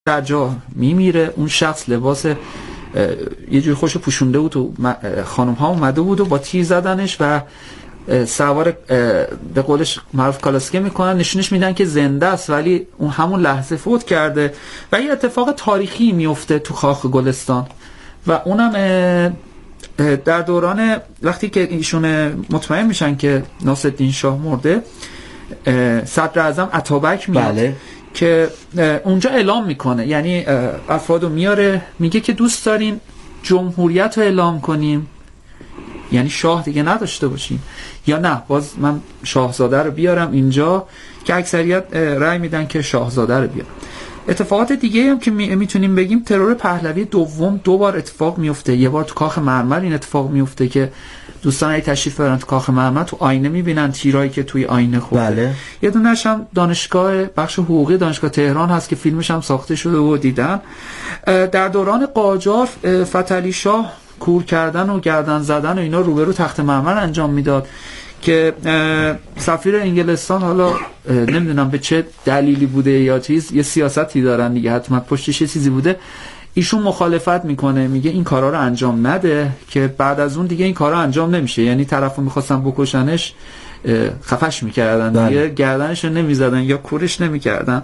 در جا میمیره. اون شخص لباس یه جوری خوش پوشونده بود و خانم ها اومده بود و با تیر زدنش و سوار به قولش معروف کالاسکه میکنن، نشونش میدن که زنده است ولی اون همون لحظه فوت کرده و یه اتفاق تاریخی میفته تو کاخ گلستان و اونم در دوران وقتی که ایشون مطمئن میشن که ناصرالدین شاه مرده، صدر اعظم اتابک میاد. بله. که اونجا اعلام میکنه، یعنی افرادو میاره، میگه که دوست دارین جمهوریت رو اعلام کنیم، یعنی شاه دیگه نداشته باشیم، یا نه باز من شاهزاده رو بیارم اینجا، که اکثریت رأی میدن که شاهزاده رو بیارم. اتفاقات دیگه هم که میتونیم بگیم، ترور پهلوی دوم 2 بار اتفاق میفته. یه بار تو کاخ مرمر این اتفاق میفته که دوستان ای تشریف برن تو کاخ مرمر، تو آینه میبینن تیرایی که توی آینه خورده. بله. یه دونش هم دانشگاه بخش حقوقی دانشگاه تهران هست که فیلمش هم ساخته شده و دیدن. در دوران قاجار فتحعلی شاه کور کردن و گردن زدن و اینا روبرو تخت مرمر انجام میداد که سفیر انگلستان، حالا نمیدونم به چه دلیلی بوده یا چیز، یه سیاستی دارن دیگه، حتما پشتش یه چیزی بوده، ایشون مخالفت میکنه، میگه این کارا رو انجام نده، که بعد از اون دیگه این کارا انجام نمیشه. یعنی طرفو میخواستن بکشنش خفش میکردن دیگه، گردنش رو نمیزدن یا کورش نمیکردن.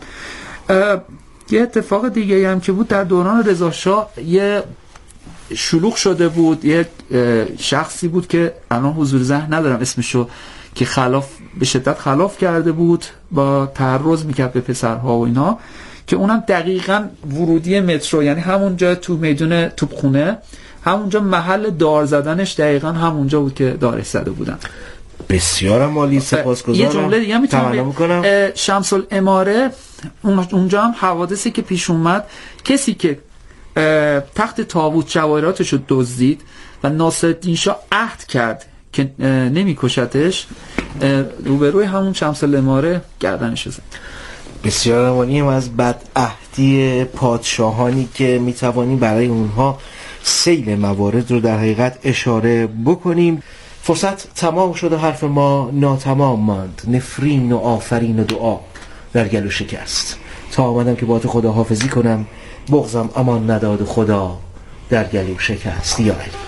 یه اتفاق دیگه هم که بود، در دوران رضا شاه یه شلوغ شده بود، یک شخصی بود که الان حضور ذهن ندارم اسمشو، که به شدت خلاف کرده بود، با تعرض میکرد به پسرها و اینا، که اونم دقیقاً ورودی مترو، یعنی همونجا تو میدون توپخونه، همونجا محل دار زدنش دقیقاً همونجا بود که دارش زده بودن. بسیار عالی، سپاسگزارم. یه جمله دیگه میتونم شمس الاماره، اونجا هم حوادثی که پیش اومد، کسی که تخت تابوت جواهراتش رو دزدید و ناصرالدین شاه عهد کرد که نمیکشتش، روبروی همون شمس الاماره گردنش زد. بسیار عالی. از بدعهدی پادشاهانی که میتوانیم برای اونها سیل موارد رو در حقیقت اشاره بکنیم. فرصت تمام شد و حرف ما ناتمام ماند. نفرین و آفرین و دعا در گلو شکست. تا آمدم که با تو خداحافظی کنم، بغضم امان نداد خدا در گلو شکست. یا علی.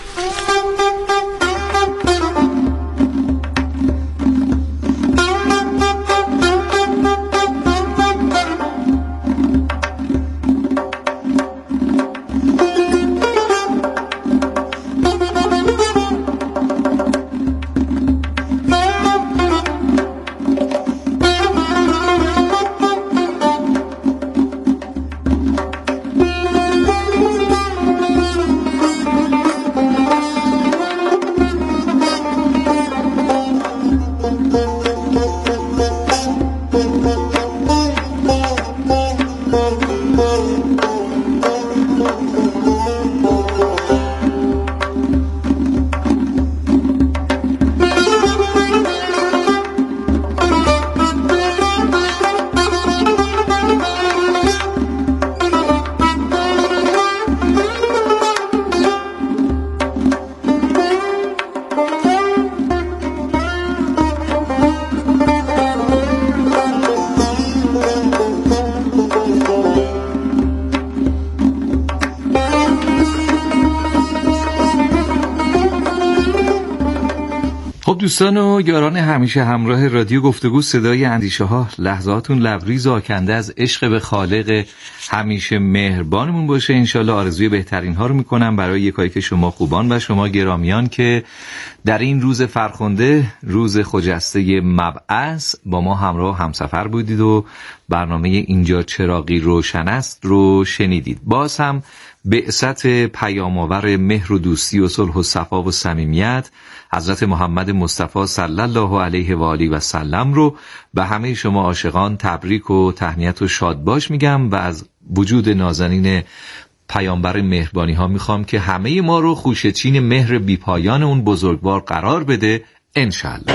دوستان و یاران همیشه همراه رادیو گفتگو صدای اندیشه ها، لحظاتون لبریز و آکنده از عشق به خالق همیشه مهربانمون باشه. انشالله آرزوی بهترین ها رو میکنم برای یکایی که شما خوبان و شما گرامیان که در این روز فرخنده، روز خجسته مبعث، با ما همراه همسفر بودید و برنامه اینجا چراغی روشن است رو شنیدید. باز هم بعثت پیام‌آور مهر و دوستی و صلح و صفا و صمیمیت حضرت محمد مصطفی صلی الله علیه و آله و سلم رو به همه شما عاشقان تبریک و تهنیت و شادباش میگم و از وجود نازنین پیامبر مهربانی ها میخوام که همه ما رو خوشچین مهر بیپایان اون بزرگوار قرار بده انشالله.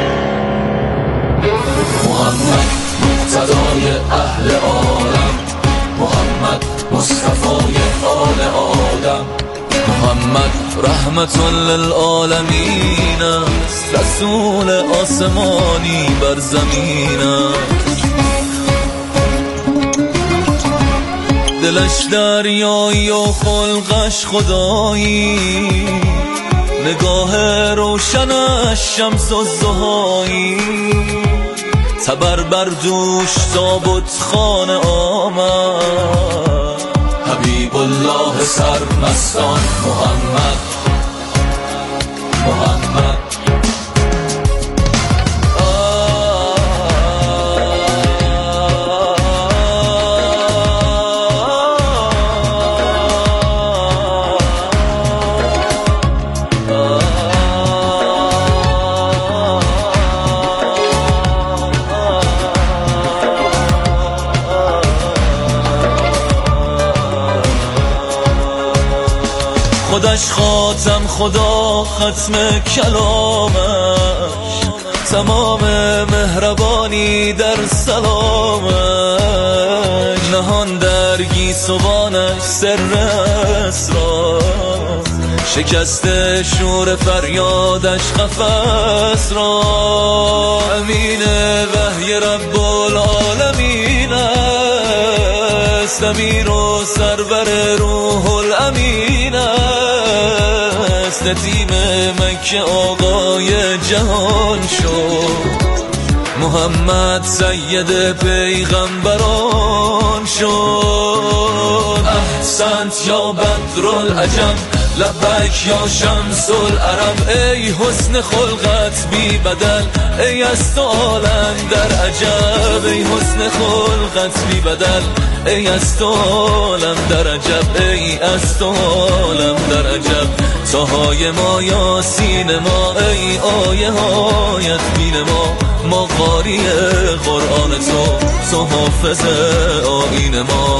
محمد مقتدای اهل عالم، محمد مصطفی آل آدم، محمد رحمت للعالمین است، رسول آسمانی بر زمین است. دلش دریایی و خلقش خدایی، نگاه روشنش شمس الضحایی. تبر بر دوش تابوت خانه آمد، حبیب الله سرمستان محمد محمد. خودش خاتم خدا ختم کلامش، تمام مهربانی در سلامش. نهان در گیسوانش سر اسرار، شکست شور فریادش قفس را. امین وحی رب العالمین است، امیر و سرور روح الامین است. ندیم مکه آقای جهان شد، محمد سید پیغمبران شد. احسنت یا بدرالعجم، لبک یا شمس العرب. ای حسن خلقت بی بدل، ای از تو عالم در عجب. ای حسن خلقت بی بدل، ای از تو عالم در عجب. ای از تو عالم در عجب. تاهای ما یاسین ما، ای آیه هایت بین ما قاری قرآن تو حافظ آیین ما.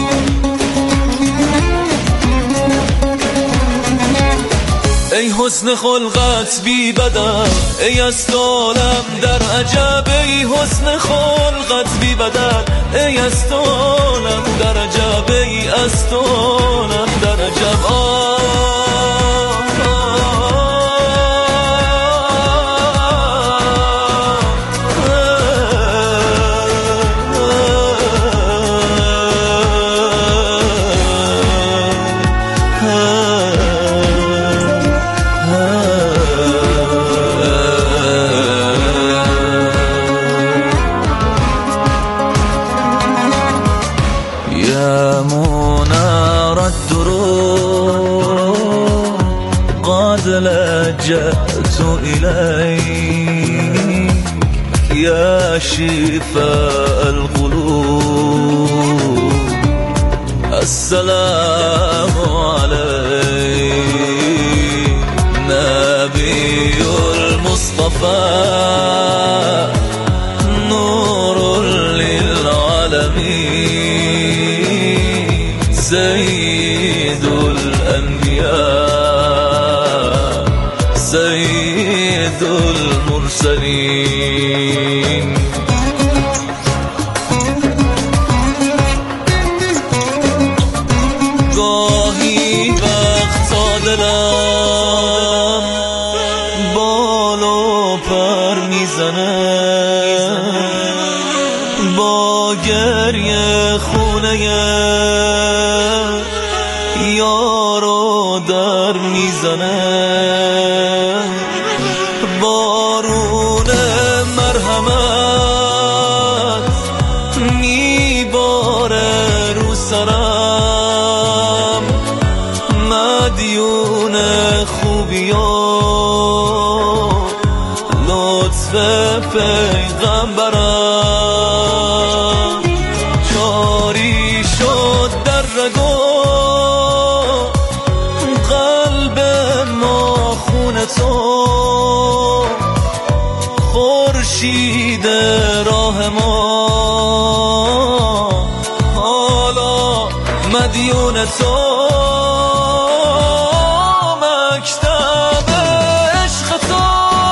ای حسن خلقت بی بدل، ای از تو عالم در عجب. ای حسن خلقت بی بدل، ای از تو عالم در عجب. ای از تو عالم در عجب. لجأت إليك يا شفاء القلوب، السلام عليك نبي المصطفى، نور للعالمين، سيد الأنبياء، سيد المرسلين. گاهی وقتا دلم بال و پر میزنه، با گریه خونه یارو در میزنه، بارون مرحمت میباره رو سرم، مدیون خوبی و لطف پیغمبرم، جاری شد در رگو قلب ما خون تو، خورشید راه ما حالا مدیون تو، مکتب عشق تو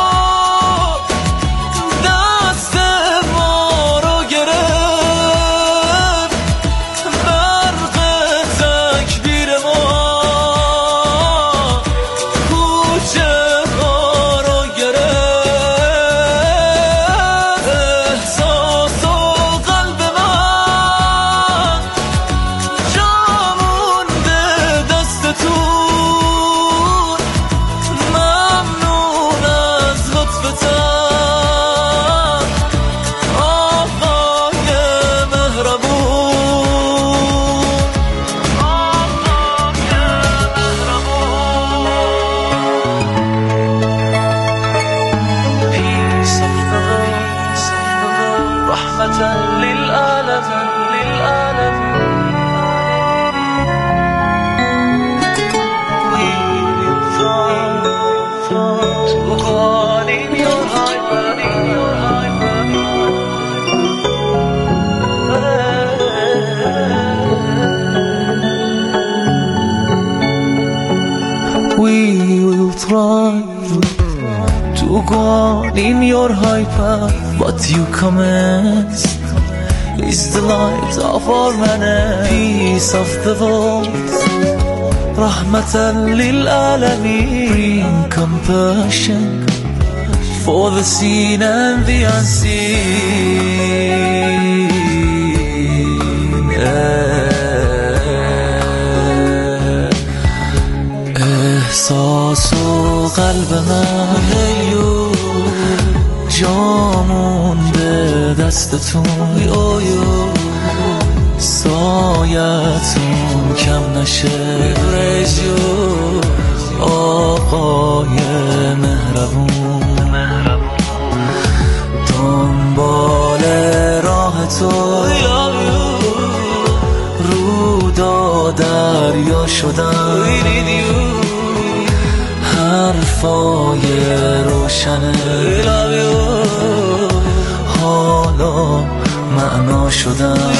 دست ما رو گرفت، برق تکبیر ما کوچه ها رو گرفت، احساس و قلب من جا tried to go on in your high path, but you commenced is the light of our man, peace of the world, rahmatan lil alamin. Bring compassion for the seen and the unseen. احساس و قلب من جامون به دستتون، سایتون کم نشه، آقای مهربون، دنبال راه تو رودا دریا شدن، حرفای روشنه حالا معنا شدن.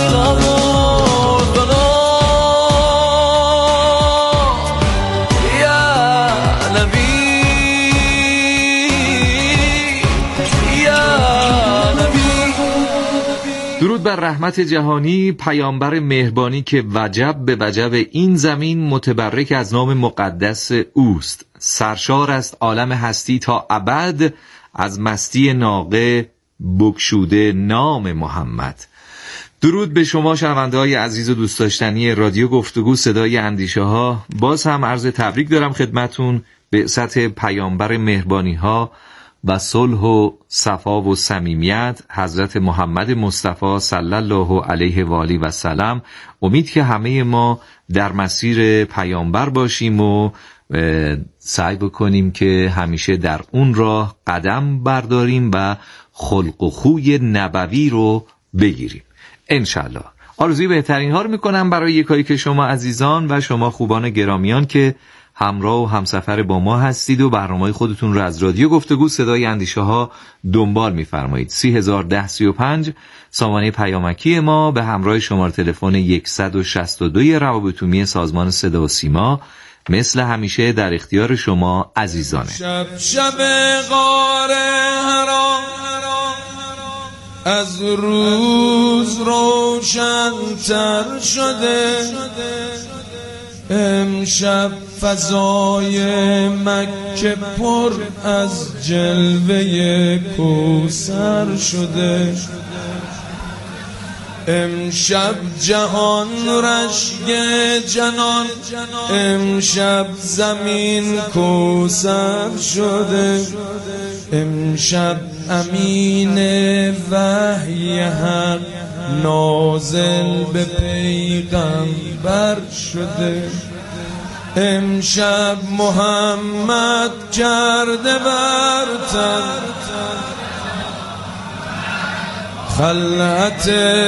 درود بر رحمت جهانی، پیامبر مهربانی که وجب به وجب این زمین متبرک از نام مقدس اوست. سرشار است عالم هستی تا ابد، از مستی ناقه بگشوده نام محمد. درود به شما شنونده‌های عزیز و دوست داشتنی رادیو گفتگو صدای اندیشه ها. باز هم عرض تبریک دارم خدمتون بعثت پیامبر مهربانی ها و صلح و صفا و صمیمیت حضرت محمد مصطفی صلی الله علیه و آله و سلم. امید که همه ما در مسیر پیامبر باشیم و سعی بکنیم که همیشه در اون راه قدم برداریم و خلق و خوی نبوی رو بگیریم انشالله. آرزوی بهترین ها رو میکنم برای یکایی که شما عزیزان و شما خوبان گرامیان که همراه و همسفر با ما هستید و برنامه خودتون رو از رادیو گفتگو صدای اندیشه ها دنبال می‌فرمایید. 301035 سامانه پیامکی ما به همراه شماره تلفن 162 روابط عمومی سازمان صدا و سیما مثل همیشه در اختیار شما عزیزانه. شب غار حرا از روز روشن‌تر شده، امشب فضای مکه پر از جلوه کوثر شده، امشب جهان رشک جنان، امشب زمین کوثر شده، امشب امین وحی حق نازل به پیغمبر شده، امشب محمد کرده برتر خلعت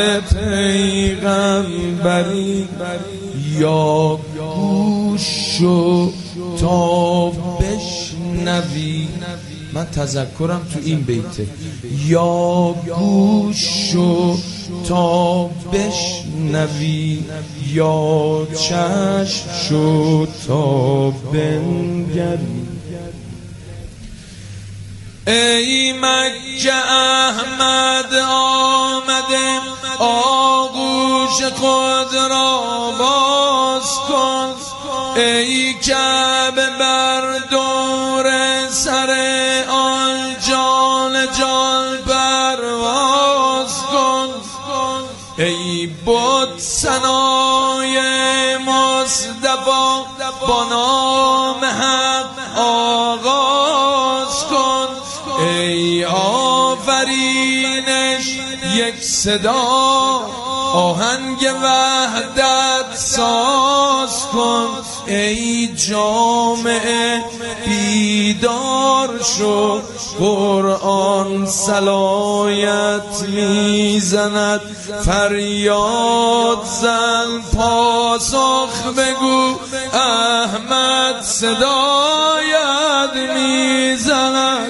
پیغمبری، یا گوش و تا بشنوی. من تذکرم تو این بیته، یا گوش و تا بشنوی، یا چشم شو تا بنگری. ای مکه احمد آمده، آغوش خود را باز کن، ای کعبه بر دور سر آن جان جان پرواز کن، ای بت ثنای مصطفی با نام حق آغاز کن، ای آفرینش یک صدا آهنگ وحدت ساز کن، ای جامعه بیدار شو، قرآن صلایت میزند، فریاد زن پاسخ بگو، احمد صدایت میزند.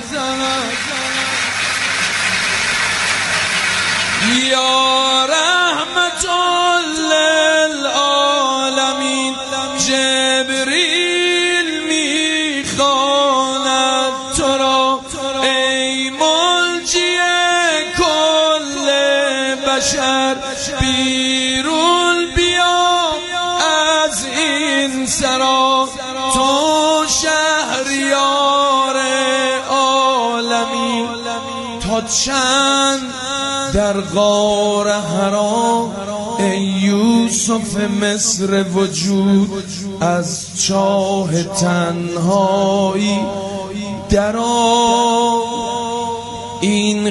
یا رحمت للعالمین، جبریل میخواد این سرا تو شهریار عالمی، تا چند در غار حرا ای یوسف مصر وجود، از چاه تنهایی درآ. این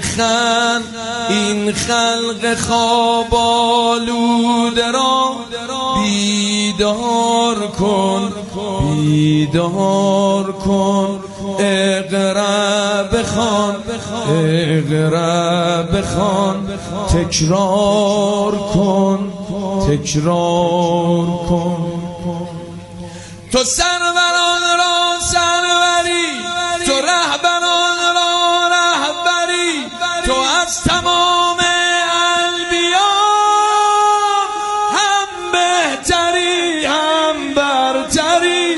خلق خواب آلوده را بیدار کن، بیدار کن. اقرا بخوان، اقرا بخوان. تکرار کن، تکرار کن. تو سروران را سروری، تو رهبران را رهبری، تو از تمام انبیا هم بهتری هم برتری.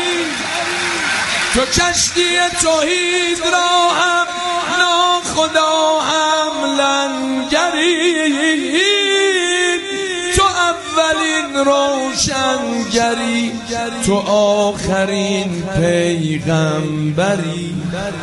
تو کشتی توحید را هم ناخدا هم لنگری، تو اولین روشنگری، تو آخرین پیغمبری.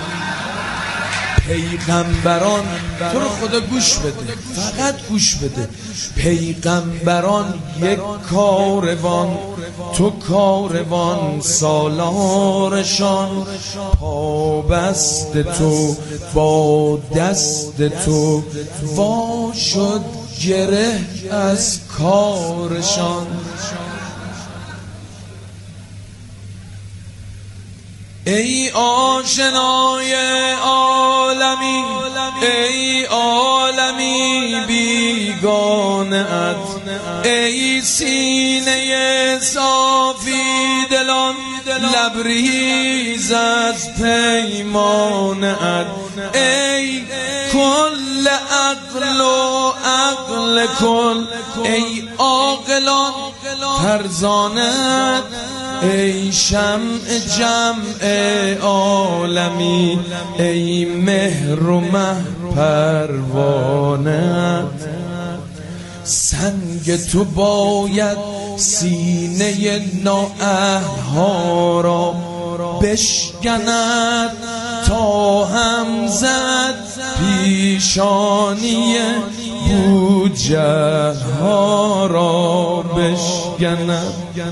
پیغمبران تو رو خدا گوش بده، فقط گوش بده. پیغمبران یک کاروان، تو کاروان سالارشان. پابست تو با دست تو وا شد گره از کارشان. ای آشنای عالمی، ای عالمی بیگانه ات، ای سینه صافی دلان لبریز از پیمانه ات، ای کل عقل و عقل کل، ای عاقلان فرزانت، ای شمع جمع عالمی، ای مهر و مه پروانت. سنگ تو باید سینه نااهل‌ها را بشکند، تا هم زد پیشانی بوجهل‌ها را بشکند.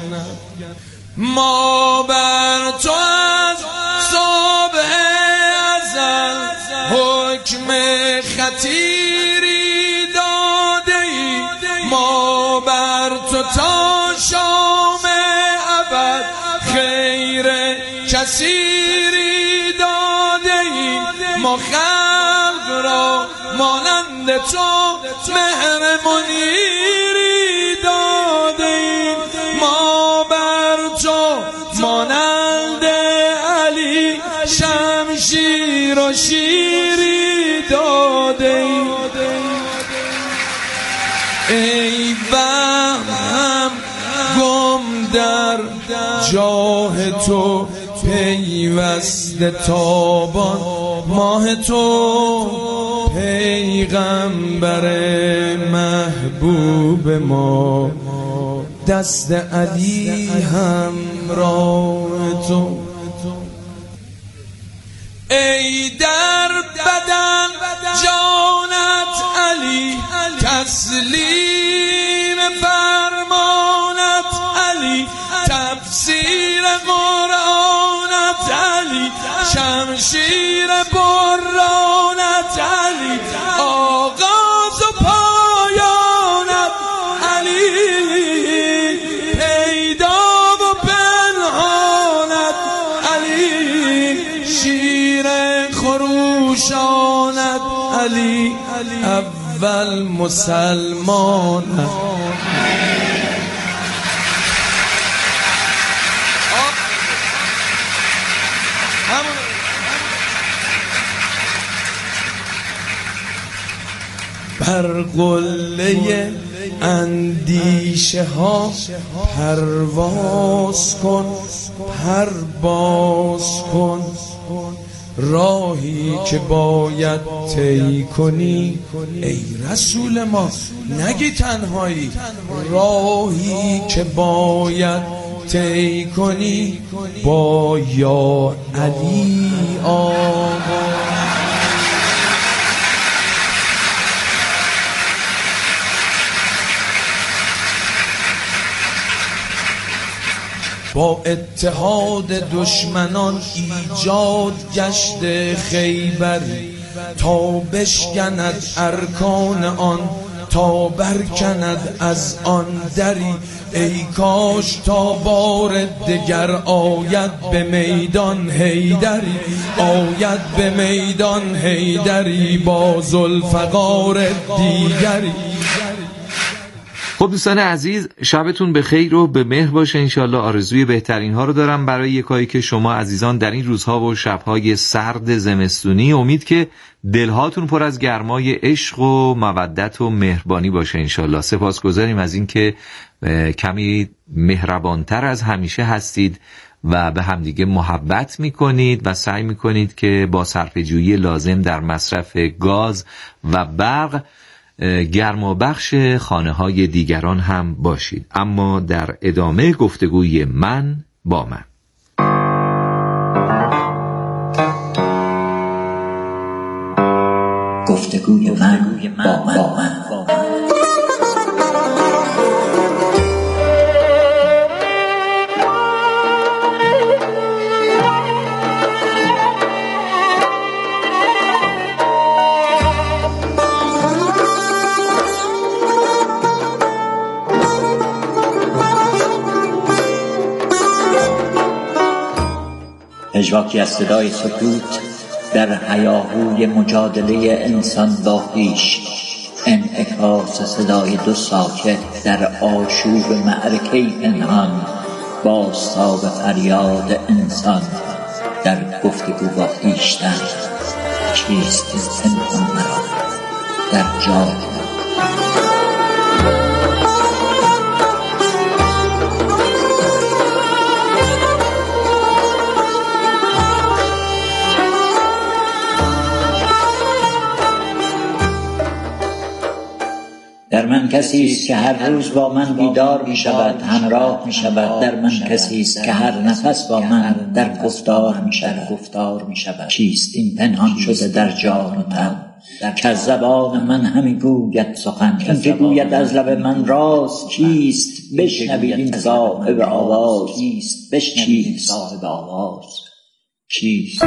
ما بر تو از صبح ازل حکم خطیری داده ای، ما بر تو تا شام ابد خیر کثیری داده ای، ما خلق را مانند تو مهر منیری داده ای، ما بر تو مانند علی شمشیر و شیری داده ای. ای وهم گم در جاه تو پیوسته تابان ماه تو، پیغمبر محبوب ما، دست علی همراه تو. ای در بدن جانت علی، تسلیم فرمانت علی، تفسیر قرآنت علی، شمشیر برانت علی، آغاز و پایانت علی، پیدا و پنهانت علی، شیر خروشانت علی، اول مسلمانت. بر قله اندیشه ها پرواز کن، پرواز کن، راهی که باید طی کنی ای رسول ما نگی تنهایی، راهی که باید طی کنی با یا علی آقا. با اتحاد دشمنان ایجاد گشت خیبری، تا بشکند ارکان آن، تا برکند از آن دری. ای کاش تا بار دگر آید به میدان حیدری، آید به میدان حیدری با ذوالفقار دیگری. خب دوستان عزیز، شبتون بخیر و به مهر باشه انشالله. آرزوی بهترین ها رو دارم برای یکایی که شما عزیزان در این روزها و شبهای سرد زمستونی. امید که دلهاتون پر از گرمای عشق و مودت و مهربانی باشه انشالله. سپاسگزاریم از این که کمی مهربانتر از همیشه هستید و به همدیگه محبت میکنید و سعی میکنید که با صرفه‌جویی لازم در مصرف گاز و برق گرمابخش خانه‌های دیگران هم باشید. اما در ادامه گفتگوی من با من، گفتگوی من با من. پژواکی از صدای سکوت در هیاهوی مجادله انسان با خویش، انعکاس صدای دو ساکت در آشوب معرکه پنهان، بازتاب فریاد انسان در گفتگو با خویشتن. چیست این پنهان مرا در جای در من کسی است که هر روز با من بیدار می شود، همراه می شود. در من کسی است که هر نفس با من در گفتار می شود. چیست این پنهان شده در جان و تن، که از زبان من همی گوید سخن، این که گوید از لب من راست. چیست بشنوید این صاحب آواز، چیست صاحب آواز، چیست؟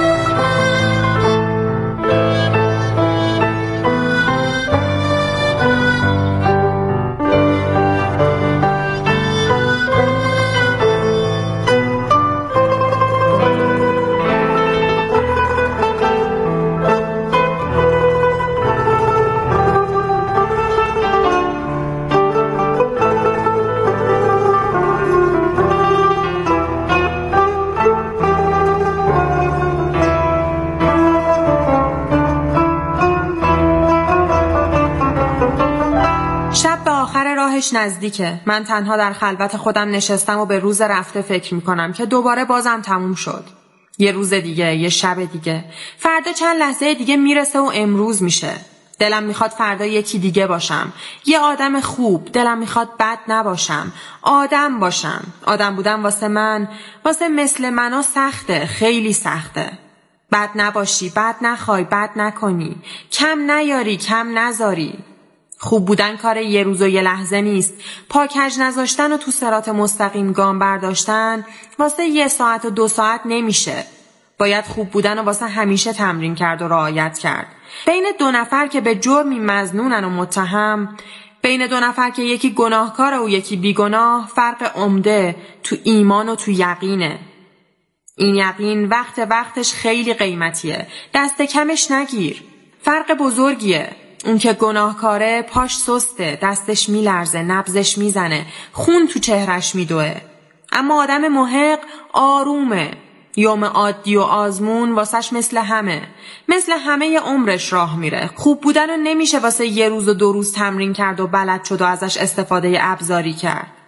نزدیکه. من تنها در خلوت خودم نشستم و به روز رفته فکر میکنم که دوباره بازم تموم شد. یه روز دیگه، یه شب دیگه، فردا چند لحظه دیگه میرسه و امروز میشه. دلم میخواد فردا یکی دیگه باشم، یه آدم خوب. دلم میخواد بد نباشم، آدم باشم. آدم بودن واسه من، واسه مثل منو سخته، خیلی سخته. بد نباشی، بد نخوای، بد نکنی، کم نیاری، کم نذاری. خوب بودن کار یه روز و یه لحظه نیست. پا کج نذاشتن و تو صراط مستقیم گام برداشتن واسه 1 ساعت و 2 ساعت نمیشه. باید خوب بودن و واسه همیشه تمرین کرد و رعایت کرد. بین 2 نفر که به جرمی مظنونن و متهم، بین 2 نفر که یکی گناهکار و یکی بیگناه، فرق عمده تو ایمان و تو یقینه. این یقین وقتش خیلی قیمتیه، دست کمش نگیر. فرق بزرگیه. اون که گناهکاره پاش سسته، دستش میلرزه، نبضش میزنه، خون تو چهرش میدوه. اما آدم محق آرومه. یوم عادی و آزمون واسش مثل همه عمرش راه میره. خوب بودن رو نمیشه واسه 1 روز و 2 روز تمرین کرد و بلد شد و ازش استفاده ابزاری کرد.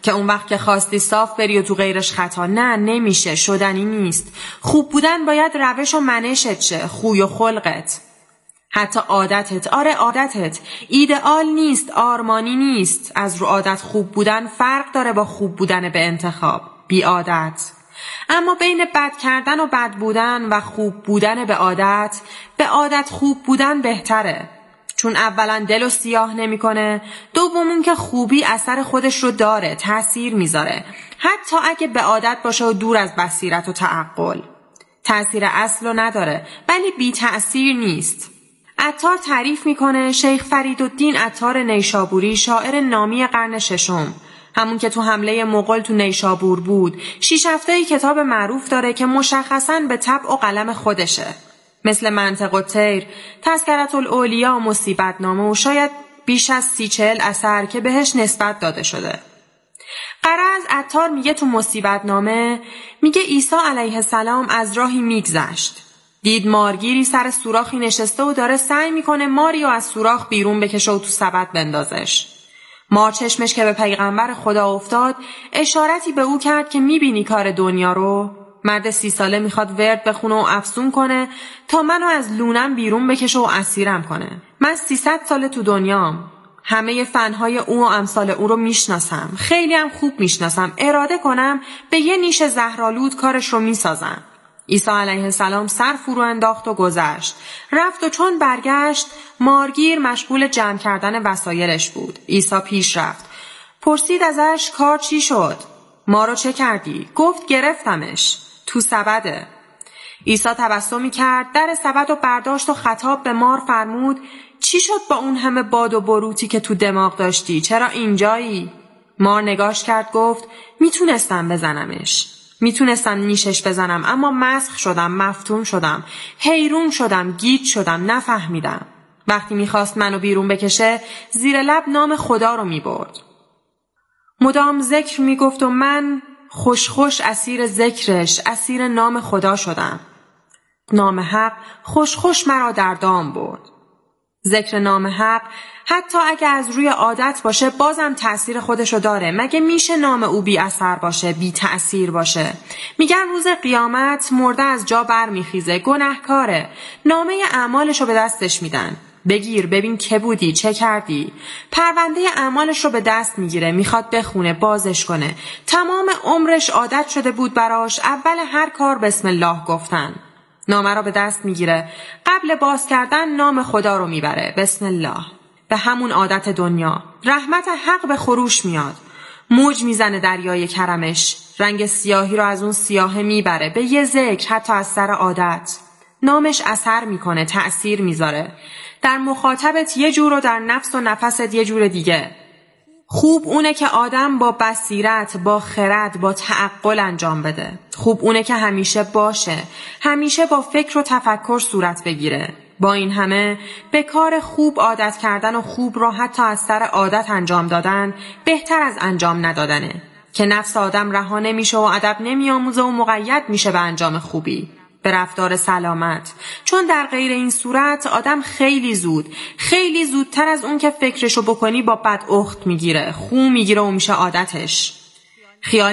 که اون وقت که خواستی صاف بری و تو غیرش خطا. نه، نمیشه، شدنی نیست. خوب بودن باید روش و منشت شه، خوی و خلقت، حتی عادتت. آره عادتت ایدئال نیست، آرمانی نیست. از رو عادت خوب بودن فرق داره با خوب بودن به انتخاب، بی عادت. اما بین بد کردن و بد بودن و خوب بودن به عادت خوب بودن بهتره. چون اولا دلو سیاه نمیکنه، دومون که خوبی اثر خودش رو داره، تأثیر میذاره، حتی اگه به عادت باشه و دور از بصیرت و تعقل. تأثیر اصل رو نداره، ولی بی تأثیر نیست. عطار تعریف میکنه شیخ فریدالدین عطار نیشابوری، شاعر نامی قرن ششم، همون که تو حمله مغول تو نیشابور بود، 6 هفته کتاب معروف داره که مشخصاً به طبع و قلم خودشه، مثل منطق الطیر، تذکرة الاولیا و مصیبت نامه و شاید بیش از 30-40 اثر که بهش نسبت داده شده. غرض عطار میگه تو مصیبت نامه، میگه عیسی علیه السلام از راهی میگذشت، دید مارگیری سر سوراخی نشسته و داره سعی میکنه ماریو از سوراخ بیرون بکشه و تو سبد بندازش. مار چشمش که به پیغمبر خدا افتاد، اشارتی به او کرد که میبینی کار دنیا رو؟ مرد 30 ساله میخواد ورد بخونه و افسون کنه تا منو از لونم بیرون بکشه و اسیرم کنه. من 300 ساله تو دنیام، همه فنهای او و امثال او رو میشناسم، خیلی هم خوب میشناسم، اراده کنم به یه نیش زهرآلود کارش رو میسازم. عیسی علیه السلام سر فرو انداخت و گذشت. رفت و چون برگشت، مارگیر مشغول جمع کردن وسایلش بود. عیسی پیش رفت. پرسید ازش کار چی شد؟ ما رو چه کردی؟ گفت گرفتمش. تو سبده. عیسی تبسمی کرد، در سبد رو برداشت و خطاب به مار فرمود چی شد با اون همه باد و بروتی که تو دماغ داشتی؟ چرا اینجایی؟ مار نگاش کرد، گفت میتونستم بزنمش، میتونستم نیشش بزنم، اما مسخ شدم، مفتون شدم، حیرون شدم، گیج شدم، نفهمیدم. وقتی میخواست منو بیرون بکشه، زیر لب نام خدا رو میبرد، مدام ذکر میگفت و من خوش اسیر ذکرش، اسیر نام خدا شدم. نام حق خوش مرا در دام برد. ذکر نام حق حتی اگه از روی عادت باشه بازم تأثیر خودشو داره. مگه میشه نام او بی اثر باشه، بی تأثیر باشه؟ میگن روز قیامت مرده از جا بر میخیزه، گناهکاره، نامه اعمالشو به دستش میدن، بگیر ببین که بودی، چه کردی. پرونده اعمالش رو به دست میگیره، میخواد بخونه، بازش کنه. تمام عمرش عادت شده بود براش اول هر کار بسم الله گفتن. نامه رو به دست میگیره، قبل باز کردن نام خدا رو میبره، بسم الله. به همون عادت دنیا رحمت حق به خروش میاد، موج میزنه دریای کرمش، رنگ سیاهی رو از اون سیاهه میبره به یه ذکر، حتی از سر عادت. نامش اثر میکنه، تأثیر میذاره در مخاطبت یه جور و در نفس و نفست یه جور دیگه. خوب اونه که آدم با بصیرت، با خرد، با تعقل انجام بده. خوب اونه که همیشه باشه، همیشه با فکر و تفکر صورت بگیره. با این همه به کار خوب عادت کردن و خوب را حتی از سر عادت انجام دادن بهتر از انجام ندادنه، که نفس آدم رها نمیشه و ادب نمیآموزه و مقید میشه به انجام خوبی، به رفتار سلامت. چون در غیر این صورت آدم خیلی زودتر از اون که فکرشو بکنی با بد اخت میگیره، خو میگیره و میشه عادتش. خیال